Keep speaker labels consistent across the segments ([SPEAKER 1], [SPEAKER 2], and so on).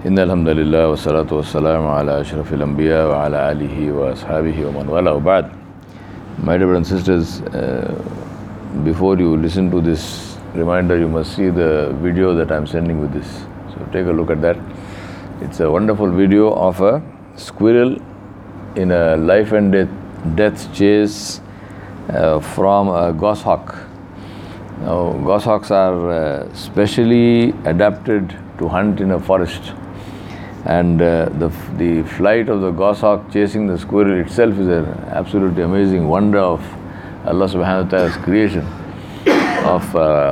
[SPEAKER 1] إن الحمد لله والصلاة والسلام على أشرف الأنبياء وعلى آله وأصحابه ومن والاه وبعد. My dear brothers and sisters, before you listen to this reminder, you must see the video that I'm sending with this. So take a look at that. It's a wonderful video of a squirrel in a life and death chase from a goshawk. Now, goshawks are specially adapted to hunt in a forest. And the flight of the goshawk chasing the squirrel itself is an absolutely amazing wonder of Allah subhanahu wa ta'ala's creation, of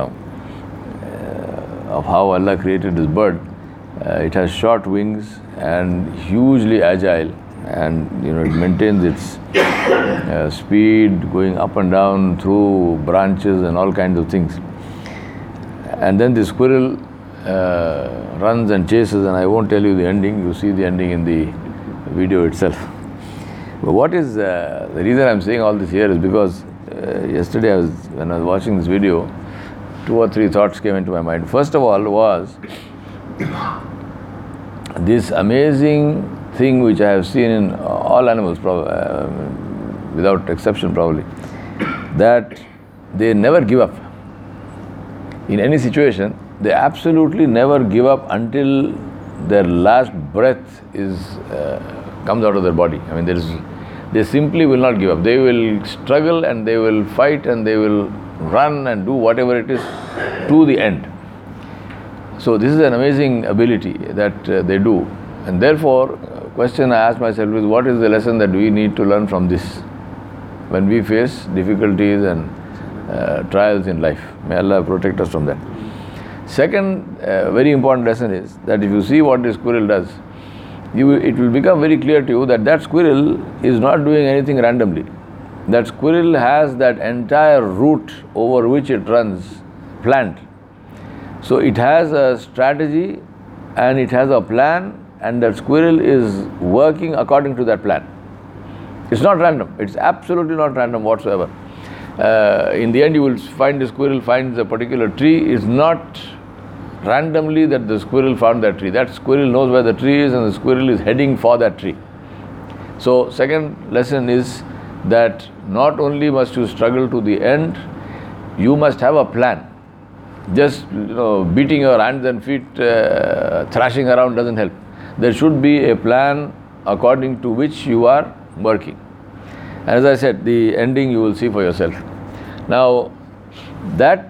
[SPEAKER 1] how Allah created this bird. It has short wings and hugely agile, and it maintains its speed going up and down through branches and all kinds of things. And then the squirrel runs and chases, and I won't tell you the ending. You see the ending in the video itself. But what is the reason I'm saying all this here is because yesterday when I was watching this video, 2 or 3 thoughts came into my mind. First of all was this amazing thing which I have seen in all animals, without exception probably, that they never give up in any situation. They absolutely never give up until their last breath comes out of their body. I mean, they simply will not give up. They will struggle and they will fight and they will run and do whatever it is to the end. So this is an amazing ability that they do. And therefore, question I ask myself is, what is the lesson that we need to learn from this when we face difficulties and trials in life? May Allah protect us from that. Second very important lesson is that if you see what the squirrel does, it will become very clear to you that squirrel is not doing anything randomly. That squirrel has that entire route over which it runs planned. So it has a strategy and it has a plan, and that squirrel is working according to that plan. It's not random. It's absolutely not random whatsoever. In the end, you will find the squirrel finds a particular tree. It's not randomly that the squirrel found that tree. That squirrel knows where the tree is, and the squirrel is heading for that tree. So second lesson is that not only must you struggle to the end, you must have a plan. Just beating your hands and feet, thrashing around doesn't help. There should be a plan according to which you are working. And as I said, the ending you will see for yourself. Now, that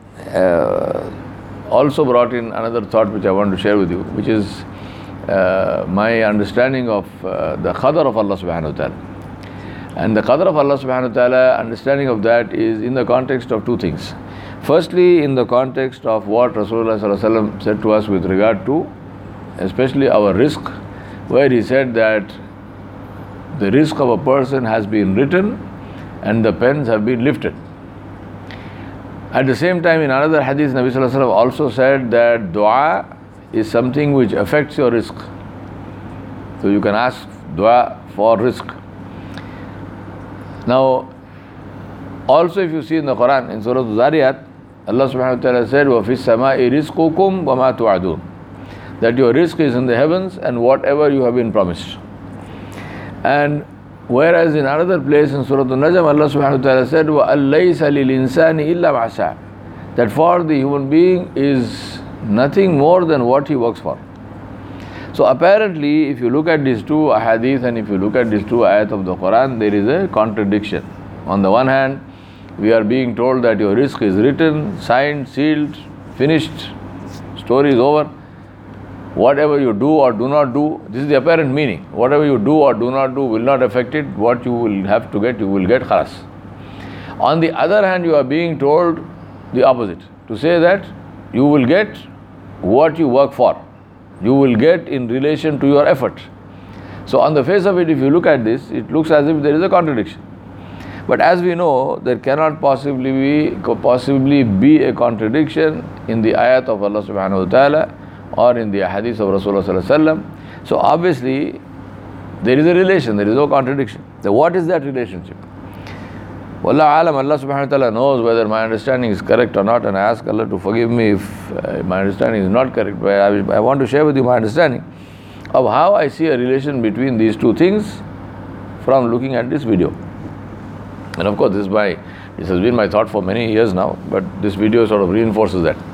[SPEAKER 1] also brought in another thought which I want to share with you, which is my understanding of the qadr of Allah subhanahu wa ta'ala. And the qadr of Allah subhanahu wa ta'ala, understanding of that is in the context of 2 things. Firstly, in the context of what Rasulullah sallallahu alaihi wasallam said to us with regard to especially our rizq, where he said that the rizq of a person has been written and the pens have been lifted. At the same time, in another hadith, Nabi sallallahu alaihi wasallam also said that dua is something which affects your rizq. So you can ask dua for rizq. Now, also if you see in the Quran, in Surah Zariyat, Allah subhanahu wa ta'ala said, وَفِي السَّمَاءِ رِزْقُكُمْ وَمَا تُوعَدُونَ, that your rizq is in the heavens and whatever you have been promised. And whereas in another place in Surah An-Najm, Allah subhanahu wa ta'ala said, وَأَلَّيْسَ لِلْإِنسَانِ إِلَّا مَا سَعَى, that for the human being is nothing more than what he works for. So apparently, if you look at these 2 ahadith and if you look at these 2 ayat of the Quran, there is a contradiction. On the one hand, we are being told that your rizq is written, signed, sealed, finished, story is over. Whatever you do or do not do, this is the apparent meaning. Whatever you do or do not do will not affect it. What you will have to get, you will get, khalas. On the other hand, you are being told the opposite, to say that you will get what you work for. You will get in relation to your effort. So on the face of it, if you look at this, it looks as if there is a contradiction. But as we know, there cannot possibly be a contradiction in the ayat of Allah subhanahu wa ta'ala or in the hadith of Rasulullah sallallahu alaihi wasallam. So obviously, there is a relation, there is no contradiction. So what is that relationship? Wallahu alam, Allah subhanahu wa ta'ala knows whether my understanding is correct or not, and I ask Allah to forgive me if my understanding is not correct. But I want to share with you my understanding of how I see a relation between these two things from looking at this video. And of course, this has been my thought for many years now, but this video sort of reinforces that.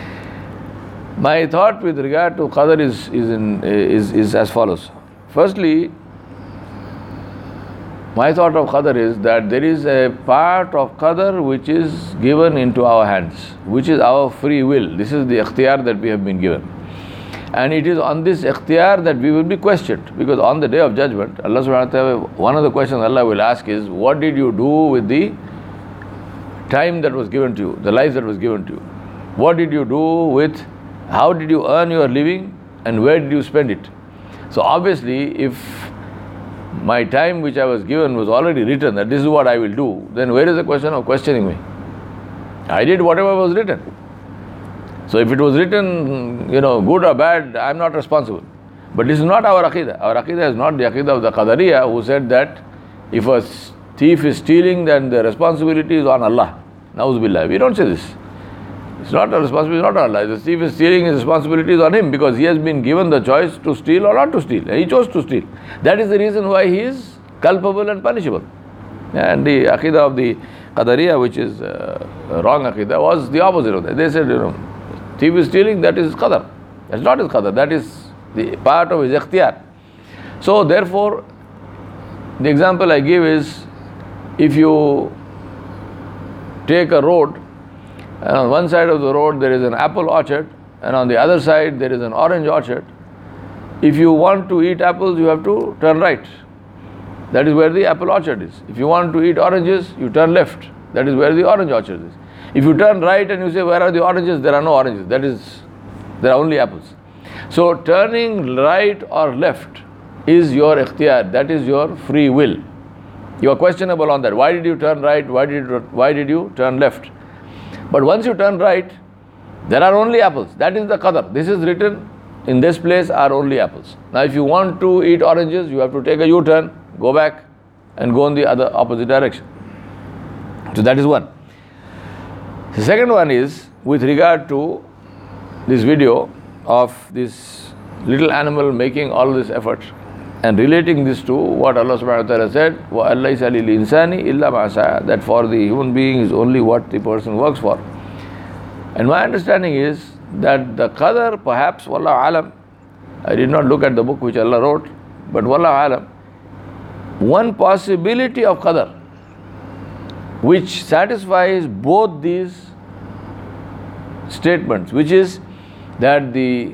[SPEAKER 1] My thought with regard to Qadr is as follows. Firstly, my thought of Qadr is that there is a part of Qadr which is given into our hands, which is our free will. This is the ikhtiyar that we have been given. And it is on this ikhtiyar that we will be questioned. Because on the day of judgment, Allah subhanahu wa ta'ala, one of the questions Allah will ask is, what did you do with the time that was given to you, the life that was given to you? What did you do with, how did you earn your living, and where did you spend it? So obviously, if my time which I was given was already written, that this is what I will do, then where is the question of questioning me? I did whatever was written. So if it was written, good or bad, I am not responsible. But this is not our aqidah. Our aqidah is not the aqidah of the Qadariyah, who said that if a thief is stealing, then the responsibility is on Allah. Na'uz billah. We don't say this. It's not a responsibility, not on Allah. If the thief is stealing, his responsibility is on him, because he has been given the choice to steal or not to steal. And he chose to steal. That is the reason why he is culpable and punishable. And the aqidah of the Qadariyah, which is wrong aqidah, was the opposite of that. They said, thief is stealing, that is Qadar. That's not his Qadar, that is the part of his ikhtiyar. So therefore, the example I give is, if you take a road, and on one side of the road there is an apple orchard, and on the other side there is an orange orchard. If you want to eat apples, you have to turn right. That is where the apple orchard is. If you want to eat oranges, you turn left. That is where the orange orchard is. If you turn right and you say, where are the oranges? There are no oranges. There are only apples. So turning right or left is your ikhtiyar. That is your free will. You are questionable on that. Why did you turn right? Why did you turn left? But once you turn right, there are only apples. That is the Qadar. This is written, in this place are only apples. Now if you want to eat oranges, you have to take a U-turn, go back and go in the other opposite direction. So that is one. The second one is with regard to this video of this little animal making all this effort and relating this to what Allah subhanahu wa ta'ala said, وَأَلَّيْسَ لِلْإِنسَانِ إِلَّا مَا سَعَى, that for the human being is only what the person works for. And my understanding is that the Qadar, perhaps, Wallahu alam, I did not look at the book which Allah wrote, but Wallahu alam, one possibility of Qadar which satisfies both these statements, which is that the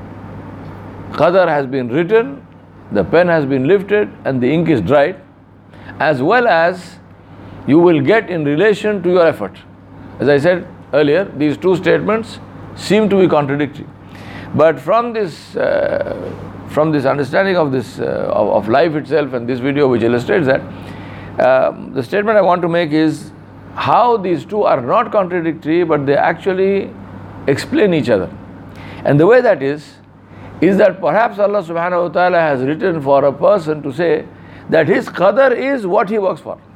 [SPEAKER 1] Qadar has been written, the pen has been lifted and the ink is dried, as well as you will get in relation to your effort. As I said earlier, these two statements seem to be contradictory. But from this understanding of this of life itself and this video which illustrates that, the statement I want to make is how these two are not contradictory, but they actually explain each other. And the way that is that perhaps Allah subhanahu wa ta'ala has written for a person to say that his Qadar is what he works for.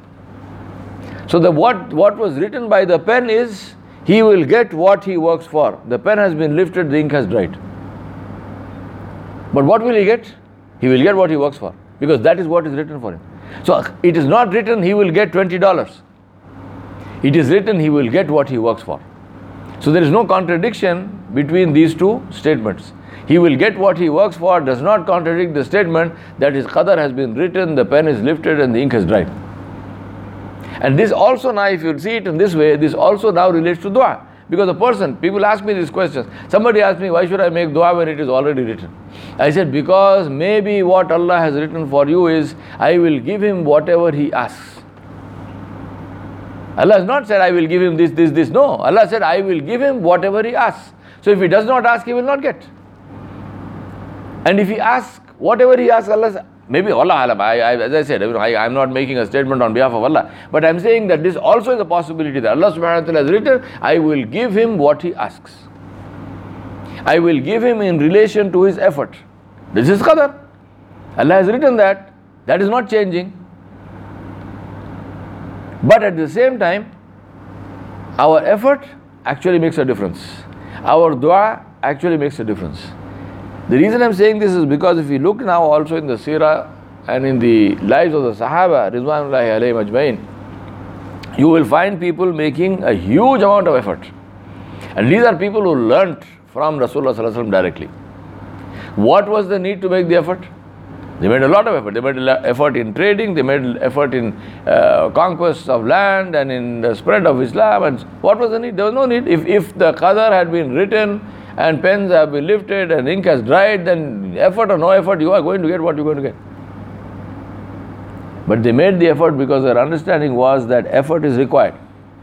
[SPEAKER 1] So what was written by the pen is he will get what he works for. The pen has been lifted, the ink has dried. But what will he get? He will get what he works for, because that is what is written for him. So it is not written he will get $20. It is written he will get what he works for. So there is no contradiction between these two statements. He will get what he works for does not contradict the statement that his Qadar has been written, the pen is lifted and the ink has dried. And this also now, if you see it in this way, this also now relates to dua. Because a person, people ask me these questions. Somebody asked me, why should I make dua when it is already written? I said, because maybe what Allah has written for you is, I will give him whatever he asks. Allah has not said, I will give him this. No. Allah said, I will give him whatever he asks. So if he does not ask, he will not get. And if he asks, whatever he asks, Allah says, maybe Allah alam, as I said, I am not making a statement on behalf of Allah, but I am saying that this also is a possibility that Allah subhanahu wa ta'ala has written, I will give him what he asks. I will give him in relation to his effort. This is Qadar. Allah has written that. That is not changing. But at the same time, our effort actually makes a difference. Our dua actually makes a difference. The reason I'm saying this is because if you look now also in the seerah and in the lives of the Sahaba, Ridwanullahi alayhim ajmain, you will find people making a huge amount of effort. And these are people who learnt from Rasulullah sallallahu alaihi wasallam directly. What was the need to make the effort? They made a lot of effort. They made effort in trading, they made effort in conquest of land and in the spread of Islam. And what was the need? There was no need. If the qadar had been written and pens have been lifted and ink has dried, then effort or no effort, you are going to get what you are going to get. But they made the effort because their understanding was that effort is required.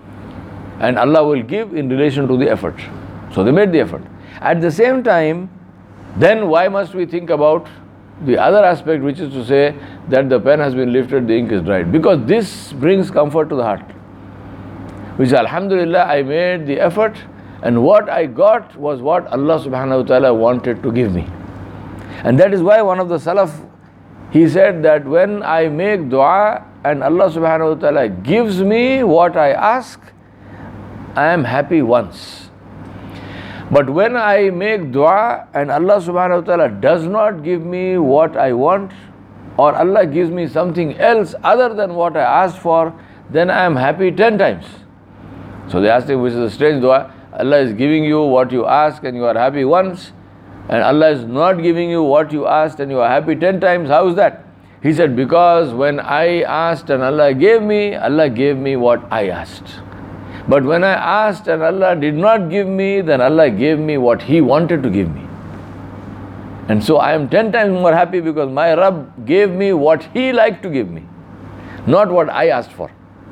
[SPEAKER 1] And Allah will give in relation to the effort. So they made the effort. At the same time, then why must we think about the other aspect, which is to say that the pen has been lifted, the ink is dried? Because this brings comfort to the heart. Which alhamdulillah, I made the effort and what I got was what Allah subhanahu wa ta'ala wanted to give me. And that is why one of the Salaf, he said that when I make dua and Allah subhanahu wa ta'ala gives me what I ask, I am happy once. But when I make dua and Allah subhanahu wa ta'ala does not give me what I want, or Allah gives me something else other than what I asked for, then I am happy 10 times. So they asked him, which is a strange dua, Allah is giving you what you ask and you are happy once, and Allah is not giving you what you asked and you are happy 10 times. How is that? He said, because when I asked and Allah gave me what I asked. But when I asked and Allah did not give me, then Allah gave me what He wanted to give me. And so I am 10 times more happy because my Rabb gave me what He liked to give me, not what I asked for.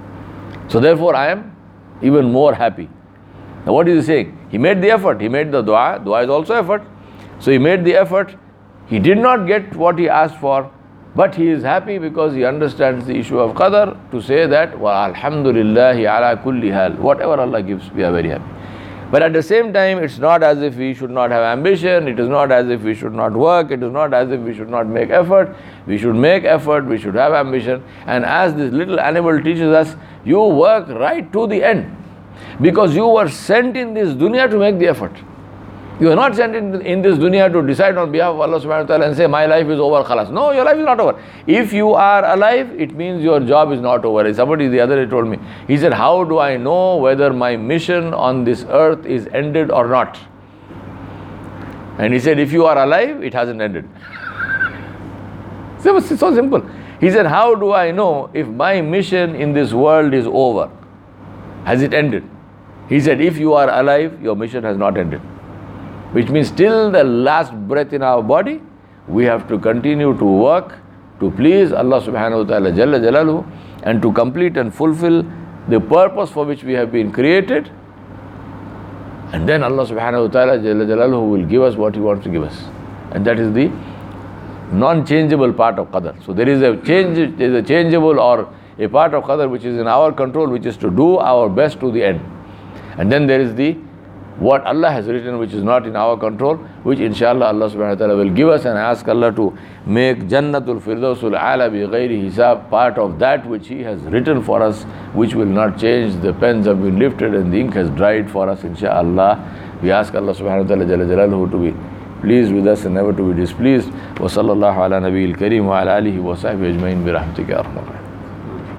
[SPEAKER 1] So therefore I am even more happy. Now what is he saying? He made the effort, he made the dua. Dua is also effort. So he made the effort. He did not get what he asked for, but he is happy because he understands the issue of qadar, to say that, wa alhamdulillahi ala kulli hal. Whatever Allah gives, we are very happy. But at the same time, it's not as if we should not have ambition, it is not as if we should not work, it is not as if we should not make effort. We should make effort, we should have ambition. And as this little animal teaches us, you work right to the end. Because you were sent in this dunya to make the effort. You are not sent in this dunya to decide on behalf of Allah subhanahu wa ta'ala and say, my life is over, khalas. No, your life is not over. If you are alive, it means your job is not over. Somebody the other day told me, he said, how do I know whether my mission on this earth is ended or not? And he said, if you are alive, it hasn't ended. So it's so simple. He said, how do I know if my mission in this world is over? Has it ended? He said, if you are alive, your mission has not ended. Which means till the last breath in our body, we have to continue to work to please Allah subhanahu wa ta'ala Jalla Jalaluhu, and to complete and fulfill the purpose for which we have been created. And then Allah subhanahu wa ta'ala Jalla Jalaluhu will give us what He wants to give us. And that is the non-changeable part of qadar. So there is a changeable or a part of qadar which is in our control, which is to do our best to the end. And then there is the what Allah has written, which is not in our control, which inshallah Allah subhanahu wa ta'ala will give us, and ask Allah to make Jannatul Firdausul A'la bi ghairi hisab part of that which He has written for us, which will not change. The pens have been lifted and the ink has dried for us, inshallah. We ask Allah subhanahu wa ta'ala Jalla Jalaluhu to be pleased with us and never to be displeased. Wa sallallahu ala nabiyil kareem wa ala alihi wa sahbihi ajmain bi rahmatika ya arhamar rahimin.